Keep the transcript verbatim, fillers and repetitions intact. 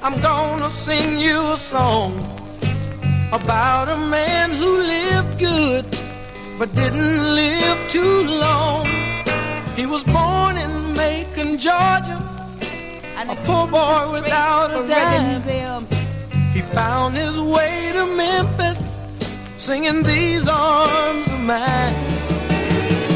I'm gonna sing you a song about a man who lived good but didn't live too long. He was born in Macon, Georgia, a poor boy without a dime. He found his way to Memphis, singing These Arms of Mine.